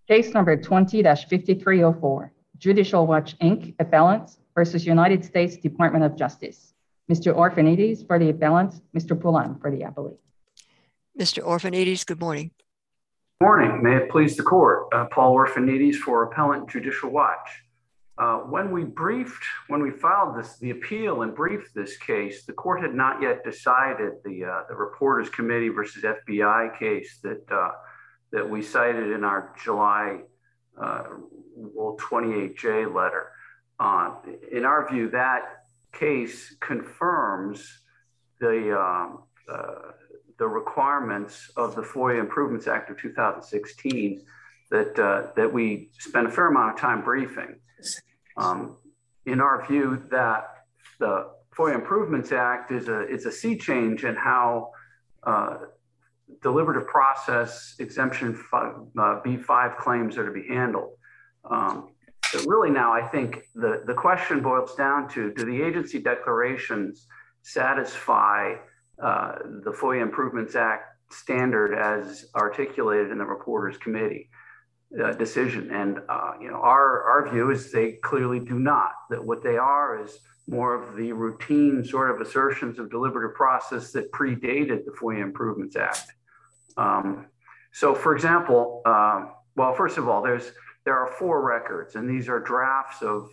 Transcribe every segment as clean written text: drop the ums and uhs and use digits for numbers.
Case number 20-5304, Judicial Watch, Inc., appellant versus United States Department of Justice. Mr. Orphanides for the appellant, Mr. Poulan for the appellate. Mr. Orphanides, good morning. Morning. May it please the court. Paul Orphanides for Appellant Judicial Watch. When we filed the appeal and briefed this case, the court had not yet decided the Reporters Committee versus FBI case that we cited in our July 28J letter. In our view, that case confirms the requirements of the FOIA Improvements Act of 2016 that we spent a fair amount of time briefing. In our view, that the FOIA Improvements Act is a sea change in how deliberative process exemption B5 claims are to be handled. But really now, I think the question boils down to, do the agency declarations satisfy the FOIA Improvements Act standard as articulated in the Reporters Committee decision? And our view is they clearly do not. That what they are is more of the routine sort of assertions of deliberative process that predated the FOIA Improvements Act. So, for example, well, first of all, there are 4 records, and these are drafts of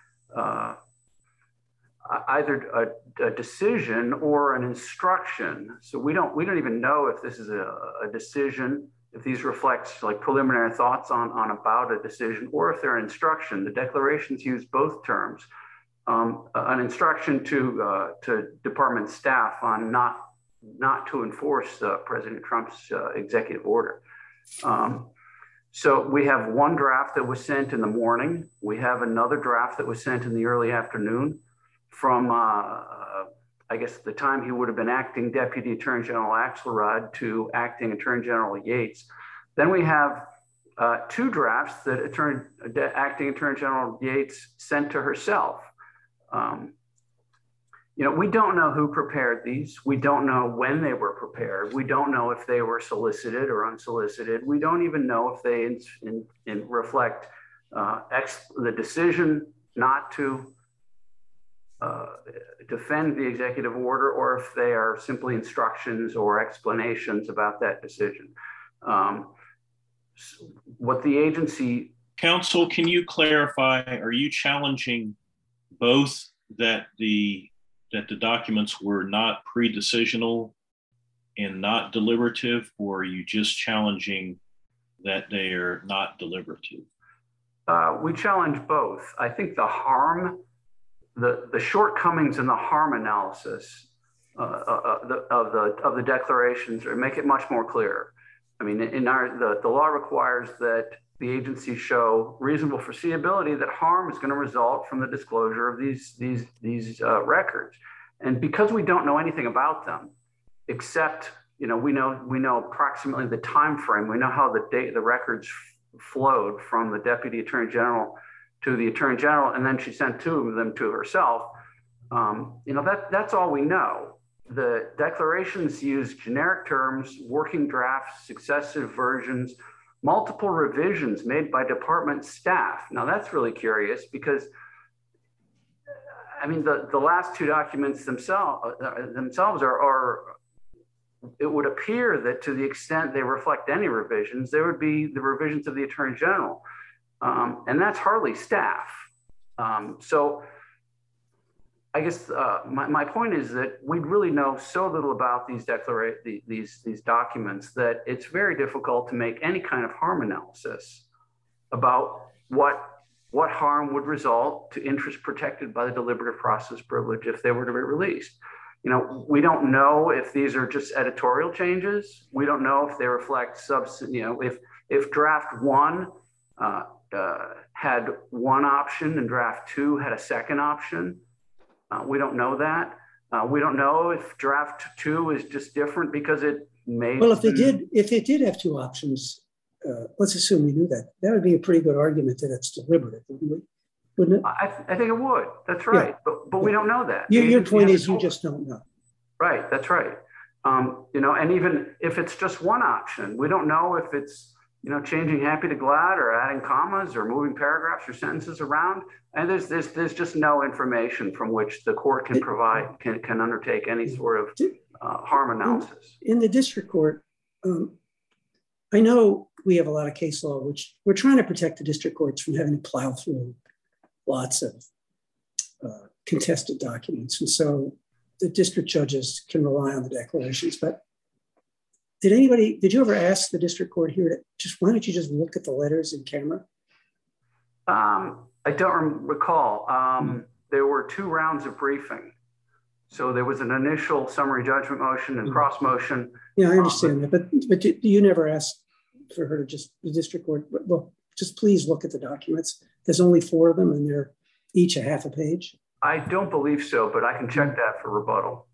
either a decision or an instruction. So we don't even know if this is a decision, if these reflect like preliminary thoughts on about a decision, or if they're an instruction. The declarations use both terms. An instruction to department staff on not to enforce President Trump's executive order. So we have one draft that was sent in the morning. We have another draft that was sent in the early afternoon from, I guess, the time he would have been acting Deputy Attorney General Axelrod to acting Attorney General Yates. Then we have 2 drafts that acting Attorney General Yates sent to herself. We don't know who prepared these. We don't know when they were prepared. We don't know if they were solicited or unsolicited. We don't even know if they reflect the decision not to defend the executive order, or if they are simply instructions or explanations about that decision. What the agency... Counsel, can you clarify, are you challenging both that the documents were not pre-decisional and not deliberative, or are you just challenging that they are not deliberative? We challenge both. I think the harm, the shortcomings in the harm analysis of the declarations make it much more clear. I mean, the law requires that the agency show reasonable foreseeability that harm is going to result from the disclosure of these records. And because we don't know anything about them, except we know approximately the time frame. We know how the records flowed from the Deputy Attorney General to the Attorney General, and then she sent 2 of them to herself. That's all we know. The declarations use generic terms, working drafts, successive versions, multiple revisions made by department staff. Now that's really curious because, I mean, the last 2 documents themselves are, it would appear that to the extent they reflect any revisions, there would be the revisions of the Attorney General. And that's hardly staff. So I guess my point is that we really know so little about these documents that it's very difficult to make any kind of harm analysis about what harm would result to interests protected by the deliberative process privilege if they were to be released. We don't know if these are just editorial changes. We don't know if they reflect if draft 1 had one option and draft 2 had a second option. We don't know that. We don't know if draft 2 is just different because it may. Well, if they did have 2 options, let's assume we knew that. That would be a pretty good argument that it's deliberative, wouldn't it? I think it would. That's right. Yeah. But we don't know that. Your point is you just don't know. Right. That's right. And even if it's just one option, we don't know if it's changing happy to glad or adding commas or moving paragraphs or sentences around. And there's just no information from which the court can undertake any sort of harm analysis. In the district court, I know we have a lot of case law, which we're trying to protect the district courts from having to plow through lots of contested documents. And so the district judges can rely on the declarations. But did you ever ask the district court here why don't you just look at the letters in camera? I don't recall. There were 2 rounds of briefing. So there was an initial summary judgment motion and cross motion. Yeah, I understand that. But you never asked for her to the district court, well, just please look at the documents. There's only 4 of them and they're each a half a page. I don't believe so, but I can check that for rebuttal.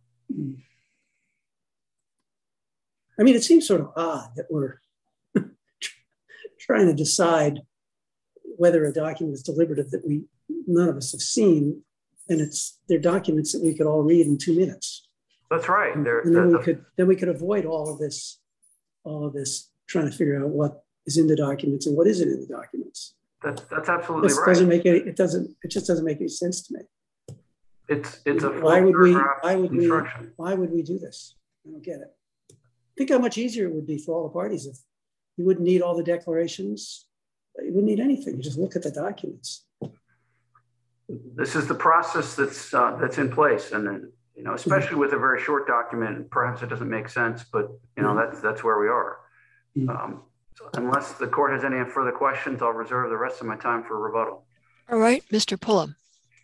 I mean, it seems sort of odd that we're trying to decide whether a document is deliberative that none of us have seen, and they're documents that we could all read in 2 minutes. That's right. And then we could avoid all of this trying to figure out what is in the documents and what isn't in the documents. That's absolutely this right. It just doesn't make any sense to me. It's a why would we do this? I don't get it. Think how much easier it would be for all the parties if you wouldn't need all the declarations. You wouldn't need anything. You just look at the documents. This is the process that's in place, and then, especially with a very short document, perhaps it doesn't make sense, but that's where we are. So unless the court has any further questions, I'll reserve the rest of my time for rebuttal. All right, Mr. Pullum.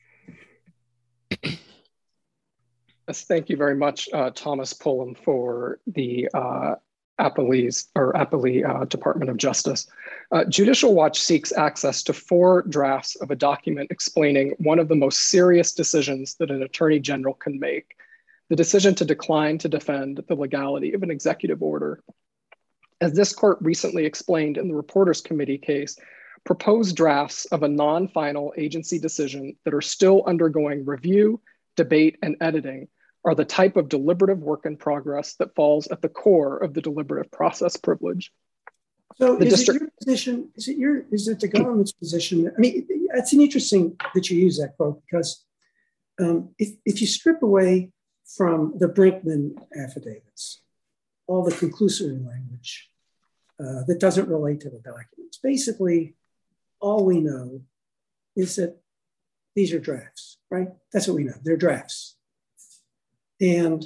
Yes, thank you very much, Thomas Pullum, for the Appellee Department of Justice. Judicial Watch seeks access to 4 drafts of a document explaining one of the most serious decisions that an attorney general can make, the decision to decline to defend the legality of an executive order. As this court recently explained in the Reporters Committee case, proposed drafts of a non-final agency decision that are still undergoing review, debate, and editing are the type of deliberative work in progress that falls at the core of the deliberative process privilege. So is it your position, is it the government's position? I mean, it's interesting that you use that quote because if you strip away from the Brinkman affidavits, all the conclusory language that doesn't relate to the documents, basically all we know is that these are drafts, right? That's what we know, they're drafts. And,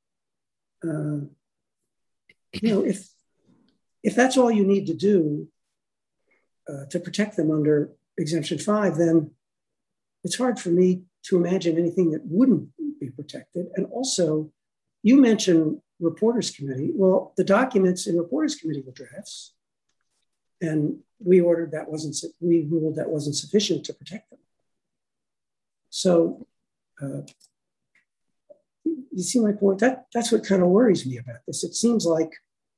if that's all you need to do to protect them under Exemption 5, then it's hard for me to imagine anything that wouldn't be protected. And also, you mentioned Reporters Committee. Well, the documents in Reporters Committee were drafts, and we ruled that wasn't sufficient to protect them. So, you see my point? That's what kind of worries me about this. It seems like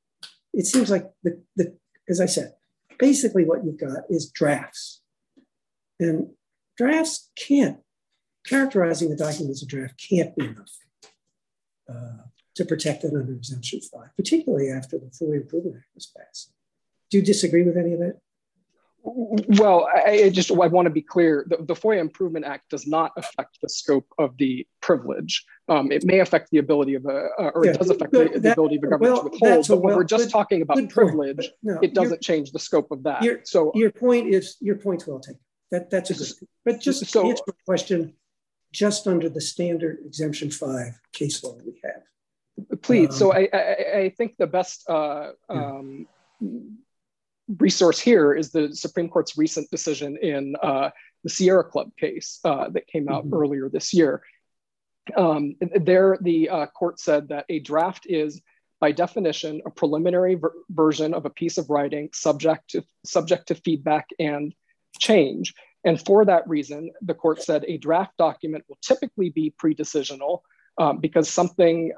as I said, basically what you've got is drafts. And drafts characterizing the document as a draft can't be enough to protect it under Exemption 5, particularly after the FOIA Improvement Act was passed. Do you disagree with any of that? Well, I want to be clear. The FOIA Improvement Act does not affect the scope of the privilege. It may affect the ability of it does affect the ability of a government to withhold. But when we're just talking about privilege, it doesn't change the scope of that. Your point's well taken. That's a good. But just to answer the question, just under the standard Exemption 5 case law we have. Please. So I think the best resource here is the Supreme Court's recent decision in the Sierra Club case that came out earlier this year. There, the court said that a draft is, by definition, a preliminary version of a piece of writing subject to feedback and change. And for that reason, the court said a draft document will typically be pre-decisional because something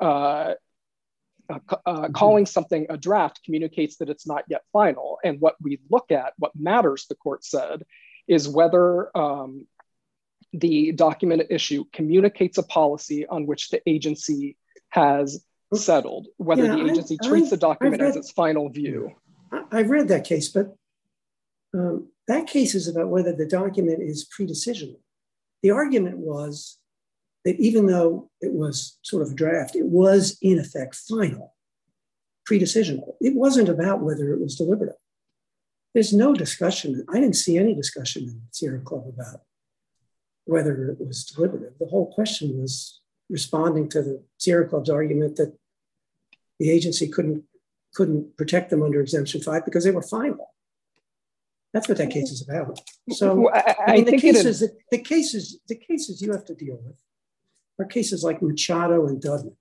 calling something a draft communicates that it's not yet final. And what we look at, what matters, the court said, is whether the document at issue communicates a policy on which the agency has settled, whether the agency treats the document as its final view. I've read that case, but that case is about whether the document is pre-decisional. The argument was that even though it was sort of a draft, it was in effect final, pre-decisional. It wasn't about whether it was deliberative. There's no discussion. I didn't see any discussion in Sierra Club about whether it was deliberative. The whole question was responding to the Sierra Club's argument that the agency couldn't protect them under Exemption 5 because they were final. That's what that case is about. So I mean, the cases you have to deal with are cases like Machado and Dudman,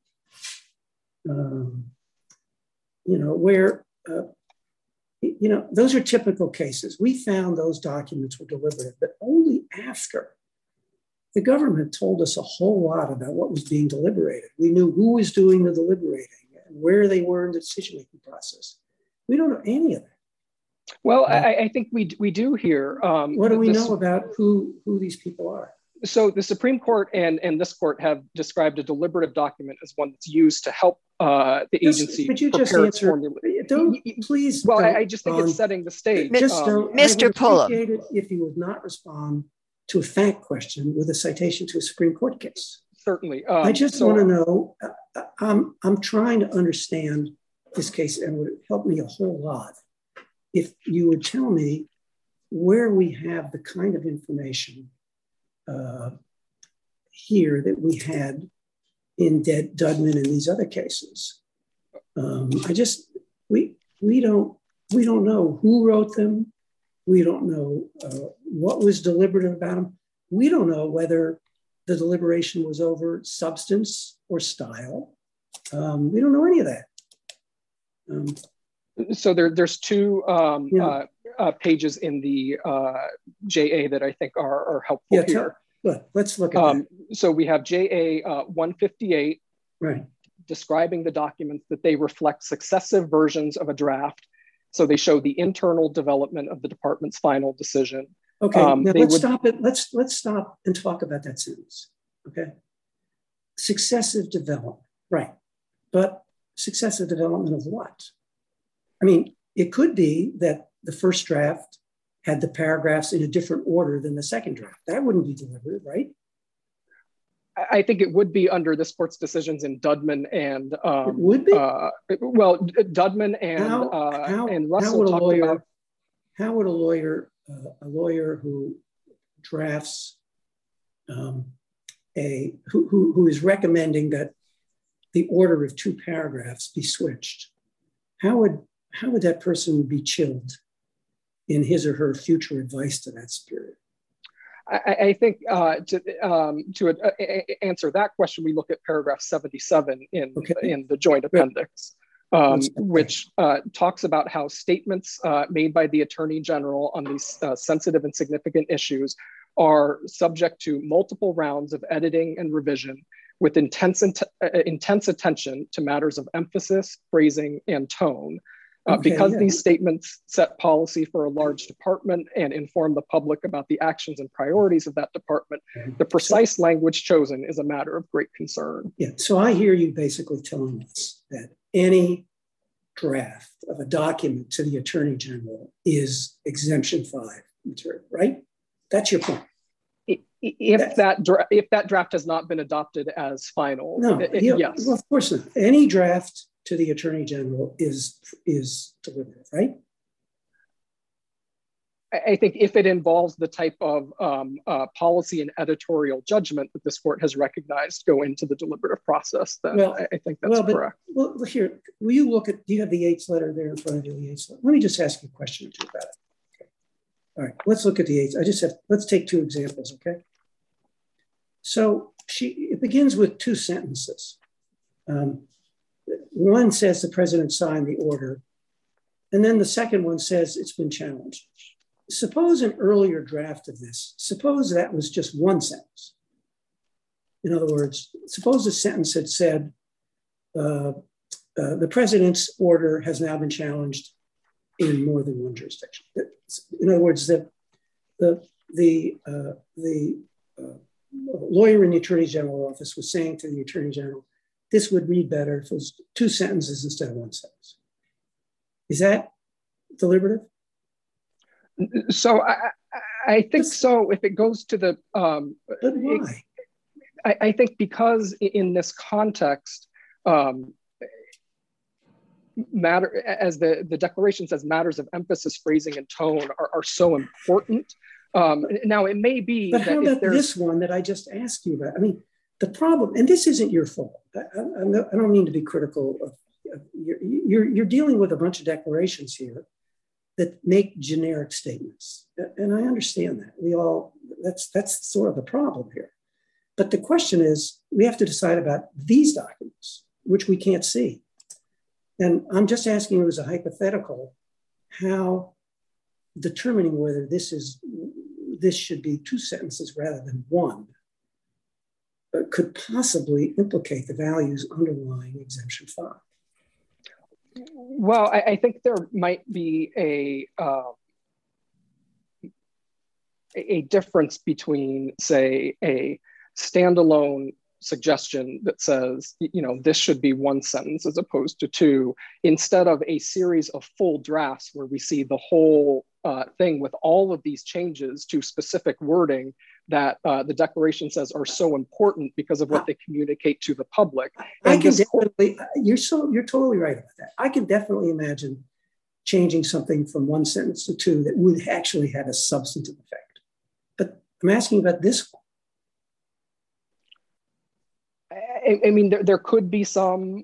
where, those are typical cases. We found those documents were deliberative, but only after the government told us a whole lot about what was being deliberated. We knew who was doing the deliberating and where they were in the decision-making process. We don't know any of that. Well, I think we do here. What do we know about who these people are? So the Supreme Court and this court have described a deliberative document as one that's used to help the agency prepare its formula. Please. Well, I just think it's setting the stage. Mr. Pullum. If you would not respond to a fact question with a citation to a Supreme Court case. Certainly. I just want to know, I'm trying to understand this case, and it would help me a whole lot if you would tell me where we have the kind of information here that we had in Dudman and these other cases. We don't know who wrote them. We don't know what was deliberative about them. We don't know whether the deliberation was over substance or style. We don't know any of that. So there's two pages in the JA that I think are helpful here. Let's look at that. So we have JA 158, right, describing the documents that they reflect successive versions of a draft. So they show the internal development of the department's final decision. Okay, now let's stop it. Let's stop and talk about that sentence. Okay, successive development, right? But successive development of what? I mean, it could be that the first draft had the paragraphs in a different order than the second draft. That wouldn't be deliberative, right? I think it would be under this court's decisions in Dudman and it would be? Dudman and Russell talked about. How would a lawyer who drafts who is recommending that the order of two paragraphs be switched, how would that person be chilled in his or her future advice to that superior? I think to answer that question, we look at paragraph 77 in the joint appendix, which talks about how statements made by the Attorney General on these sensitive and significant issues are subject to multiple rounds of editing and revision with intense attention to matters of emphasis, phrasing, and tone. Because these statements set policy for a large department and inform the public about the actions and priorities of that department, the precise language chosen is a matter of great concern. Yeah, so I hear you basically telling us that any draft of a document to the Attorney General is Exemption 5 material, right? That's your point. If that draft has not been adopted as final, yes. Well, of course not. Any draft to the Attorney General is deliberative, right? I think if it involves the type of policy and editorial judgment that this court has recognized go into the deliberative process, then I think that's correct. Well, here, will you look at, do you have the Yates letter there in front of you, the Yates letter? Let me just ask you a question or two about it. Okay. All right, let's look at the Yates. Let's take two examples, okay? So it begins with two sentences. One says the president signed the order, and then the second one says it's been challenged. Suppose an earlier draft of this, suppose that was just one sentence. In other words, suppose the sentence had said, the president's order has now been challenged in more than one jurisdiction. In other words, the lawyer in the Attorney General office was saying to the Attorney General, this would read better if it was two sentences instead of one sentence. Is that deliberative? So I think so. If it goes to the, but why? I think because in this context, matter as the declaration says, matters of emphasis, phrasing, and tone are so important. Now it may be, but how about this one that I just asked you about? I mean, the problem, and this isn't your fault. I don't mean to be critical of you're dealing with a bunch of declarations here that make generic statements, and I understand that. That's sort of the problem here. But the question is, we have to decide about these documents, which we can't see. And I'm just asking you as a hypothetical, how determining whether this should be 2 sentences rather than 1 could possibly implicate the values underlying Exemption 5. Well, I think there might be a difference between, say, a standalone suggestion that says, this should be 1 sentence as opposed to 2, instead of a series of full drafts where we see the whole thing with all of these changes to specific wording that the declaration says are so important because of what they communicate to the public. And you're totally right about that. I can definitely imagine changing something from 1 sentence to 2 that would actually have a substantive effect. But I'm asking about this one. I mean, there could be some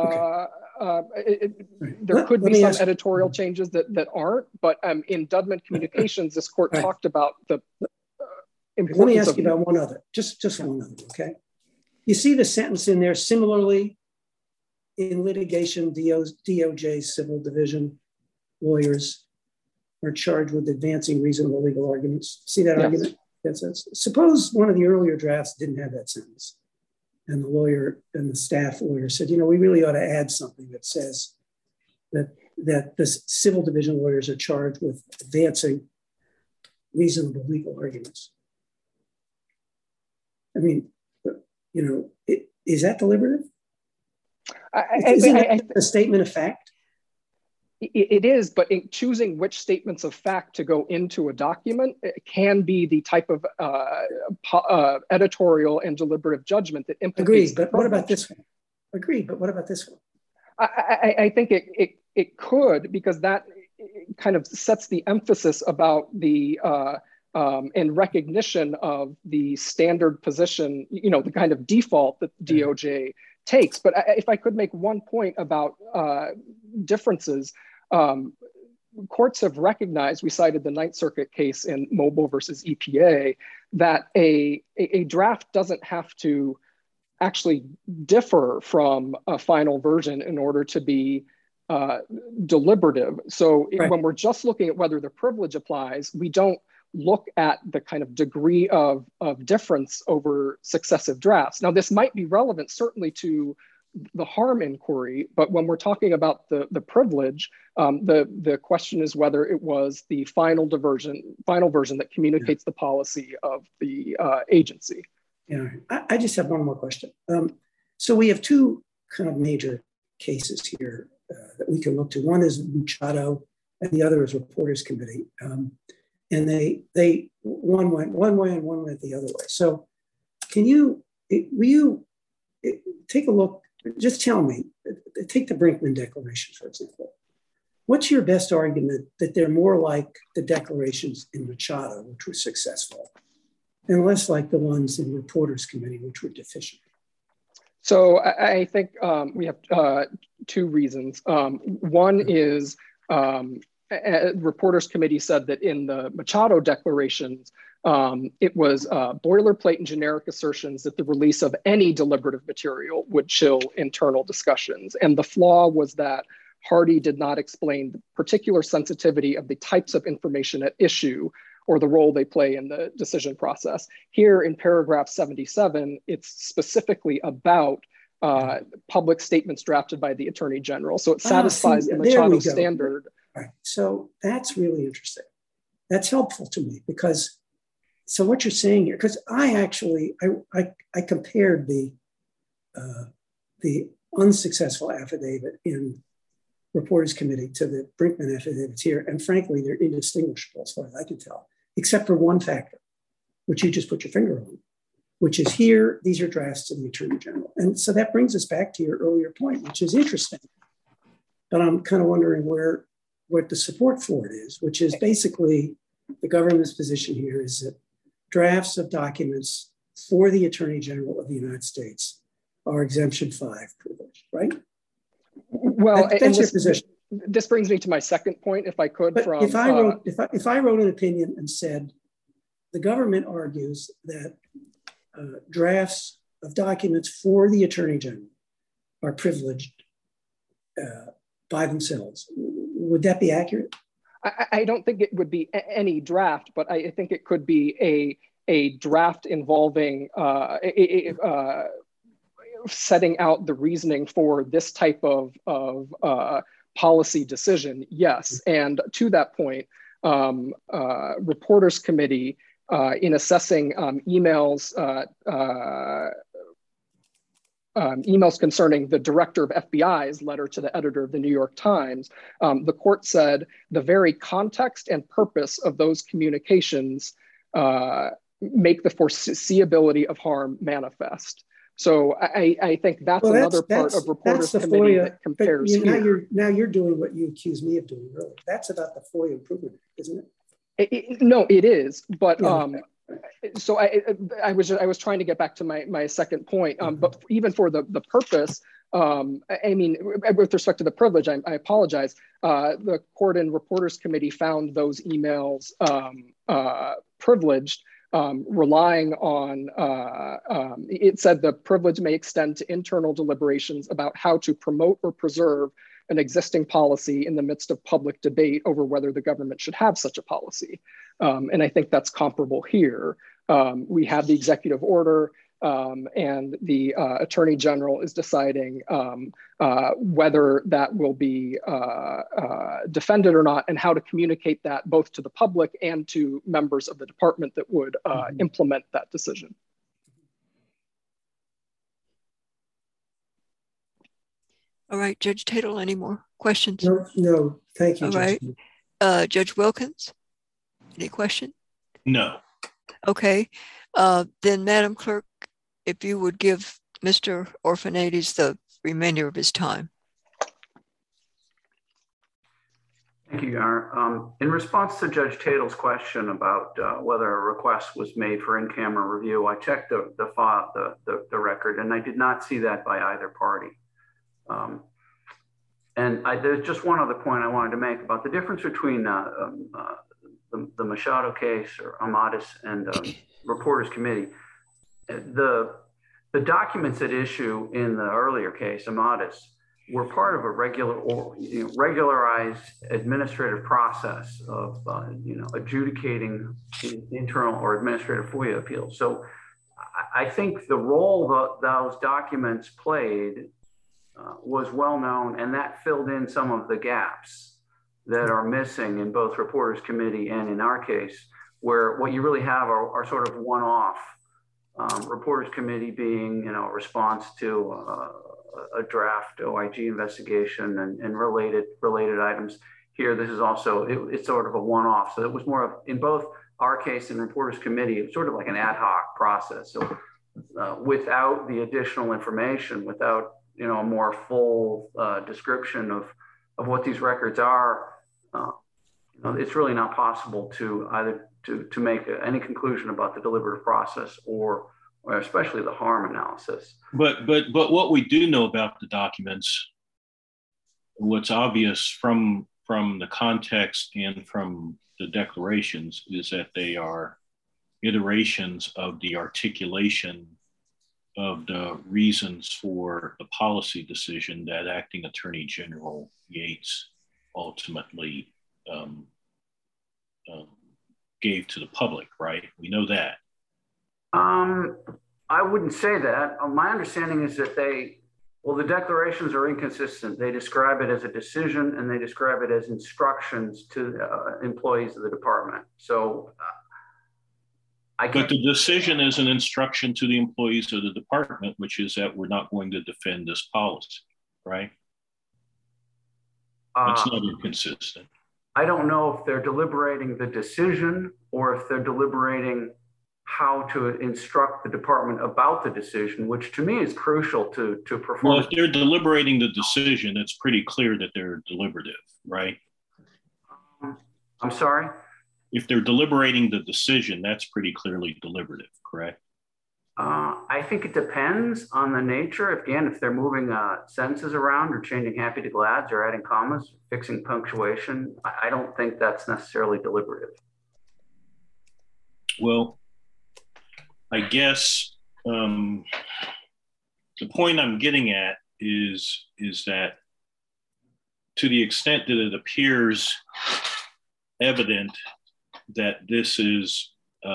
editorial changes that aren't, but in Dudman Communications, this court talked about the importance. Let me ask you about one other, just one other, okay? You see the sentence in there, similarly, in litigation, DOJ Civil Division lawyers are charged with advancing reasonable legal arguments. See that argument? Suppose one of the earlier drafts didn't have that sentence. And the lawyer and the staff lawyer said, we really ought to add something that says that the civil division lawyers are charged with advancing reasonable legal arguments. I mean, is that deliberative? Isn't it a statement of fact? It is, but in choosing which statements of fact to go into a document, it can be the type of editorial and deliberative judgment that implicates. Agreed, but what about this one? Agreed, but what about this one? I think it could, because that kind of sets the emphasis about the and recognition of the standard position, the kind of default that DOJ takes. But if I could make one point about differences, courts have recognized, we cited the Ninth Circuit case in Mobile versus EPA, that a draft doesn't have to actually differ from a final version in order to be deliberative. So when we're just looking at whether the privilege applies, we don't look at the kind of degree of difference over successive drafts. Now, this might be relevant certainly to the harm inquiry, but when we're talking about the privilege, the question is whether it was the final version that communicates the policy of the agency. Yeah, I just have one more question. So we have 2 kind of major cases here that we can look to. One is Machado, and the other is Reporters Committee. And one went one way and one went the other way. So will you take a look, just tell me, take the Brinkman Declaration, for example. What's your best argument that they're more like the declarations in Machado, which were successful, and less like the ones in Reporters Committee, which were deficient? So I think we have 2 reasons. One is Reporters Committee said that in the Machado declarations, it was boilerplate and generic assertions that the release of any deliberative material would chill internal discussions. And the flaw was that Hardy did not explain the particular sensitivity of the types of information at issue or the role they play in the decision process. Here in paragraph 77, it's specifically about public statements drafted by the Attorney General. So it satisfies the Machado standard. Right. So that's really interesting. That's helpful to me because, so what you're saying here, because I compared the unsuccessful affidavit in Reporters Committee to the Brinkman affidavits here. And frankly, they're indistinguishable as far as I can tell, except for one factor, which you just put your finger on, which is here, these are drafts to the Attorney General. And so that brings us back to your earlier point, which is interesting. But I'm kind of wondering what the support for it is, which is basically the government's position here is that drafts of documents for the Attorney General of the United States are exemption 5 privileged, right? Well, that's your position. This brings me to my second point, if I could. But if I wrote an opinion and said the government argues that drafts of documents for the Attorney General are privileged by themselves, would that be accurate? I don't think it would be any draft, but I think it could be a draft involving setting out the reasoning for this type of policy decision. Yes, and to that point, Reporters Committee in assessing emails concerning the director of FBI's letter to the editor of the New York Times, the court said the very context and purpose of those communications make the foreseeability of harm manifest. So I think that's another part of Reporters Committee FOIA, that compares here. Now you're doing what you accused me of doing earlier. That's about the FOIA Improvement Act, isn't it? No, it is. But yeah. So I was trying to get back to my second point. But even for the purpose, I mean, with respect to the privilege, I apologize. The court and Reporters Committee found those emails privileged. Relying on, it said the privilege may extend to internal deliberations about how to promote or preserve an existing policy in the midst of public debate over whether the government should have such a policy. And I think that's comparable here. We have the executive order and the Attorney General is deciding whether that will be defended or not, and how to communicate that both to the public and to members of the department that would implement that decision. All right, Judge Tatel, any more questions? No, thank you, All Judge. right, Judge Wilkins, any question? No. Okay, then Madam Clerk, if you would give Mr. Orphanides the remainder of his time. Thank you, Your Honor. In response to Judge Tatel's question about whether a request was made for in-camera review, I checked the record, and I did not see that by either party. There's just one other point I wanted to make about the difference between the Machado case or Amatis and Reporters Committee. The documents at issue in the earlier case, Amatis, were part of a regularized administrative process of adjudicating internal or administrative FOIA appeals. So I think the role that those documents played was well known, and that filled in some of the gaps that are missing in both Reporters Committee and in our case, where what you really have are sort of one-off. Reporters Committee being, a response to a draft OIG investigation and related items. Here, this is also it's sort of a one-off. So it was more of, in both our case and Reporters Committee, it was sort of like an ad hoc process. So without the additional information, without a more full description of what these records are, it's really not possible to either to make any conclusion about the deliberative process or especially the harm analysis. But what we do know about the documents, what's obvious from the context and from the declarations, is that they are iterations of the articulation of the reasons for the policy decision that Acting Attorney General Yates ultimately gave to the public, right? We know that. I wouldn't say that. My understanding is that the declarations are inconsistent. They describe it as a decision and they describe it as instructions to employees of the department. So but the decision is an instruction to the employees of the department, which is that we're not going to defend this policy, right? That's not inconsistent. I don't know if they're deliberating the decision or if they're deliberating how to instruct the department about the decision, which to me is crucial to perform. Well, if they're deliberating the decision, it's pretty clear that they're deliberative, right? I'm sorry? If they're deliberating the decision, that's pretty clearly deliberative, correct? I think it depends on the nature. Again, if they're moving sentences around or changing happy to glads or adding commas, fixing punctuation, I don't think that's necessarily deliberative. Well, I guess the point I'm getting at is that to the extent that it appears evident that this is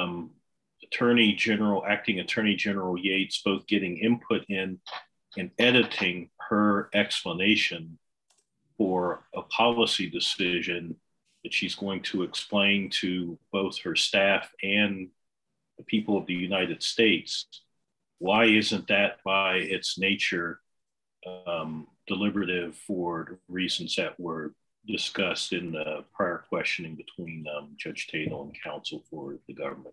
Acting Attorney General Yates both getting input in and editing her explanation for a policy decision that she's going to explain to both her staff and the people of the United States, why isn't that by its nature deliberative for reasons that were discussed in the prior questioning between Judge Tatel and counsel for the government?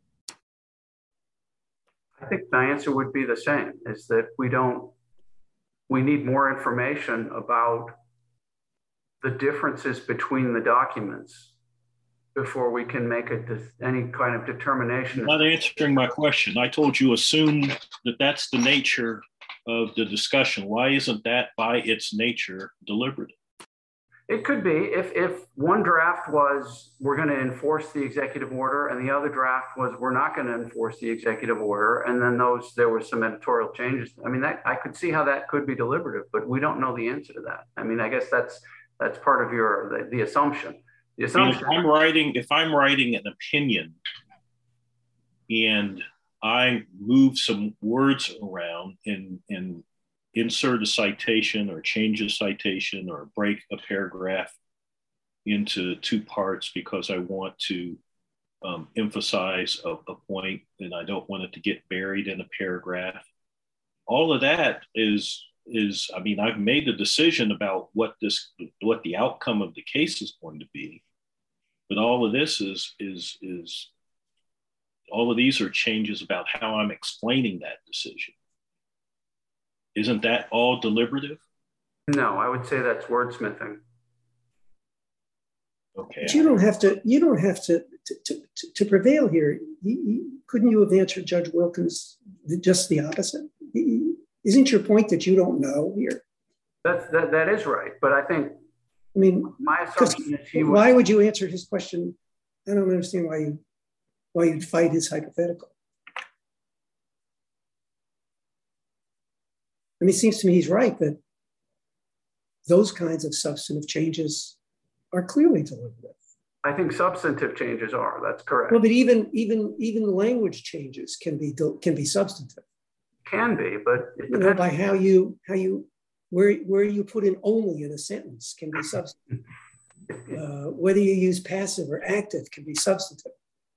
I think my answer would be the same, is that we need more information about the differences between the documents before we can make any kind of determination. You're not answering my question. I told you assume that that's the nature of the discussion. Why isn't that by its nature deliberative? It could be if one draft was we're going to enforce the executive order and the other draft was we're not going to enforce the executive order, and then there were some editorial changes. I mean, I could see how that could be deliberative, but we don't know the answer to that. I mean, I guess that's part of the assumption. The assumption. If I'm writing an opinion and I move some words around and insert a citation or change a citation or break a paragraph into two parts because I want to emphasize a point and I don't want it to get buried in a paragraph. All of that is I mean, I've made a decision about what the outcome of the case is going to be, but all of this is all of these are changes about how I'm explaining that decision. Isn't that all deliberative? No, I would say that's wordsmithing. Okay. But you don't have to prevail here. Couldn't you have answered Judge Wilkins just the opposite? Isn't your point that you don't know here? That is right, but I mean, my assumption is why would you answer his question? I don't understand why you'd fight his hypothetical. I mean, it seems to me he's right that those kinds of substantive changes are clearly deliberative. I think substantive changes are. That's correct. Well, but even language changes can be substantive. Can be, but it depends. By where you put in only in a sentence can be substantive. Whether you use passive or active can be substantive.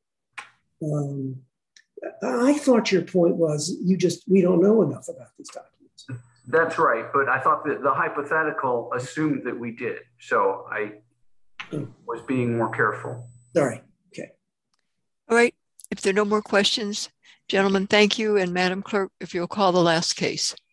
I thought your point was we don't know enough about these documents. That's right, but I thought that the hypothetical assumed that we did, so I was being more careful. All right, okay. All right, if there are no more questions, gentlemen, thank you, and Madam Clerk, if you'll call the last case.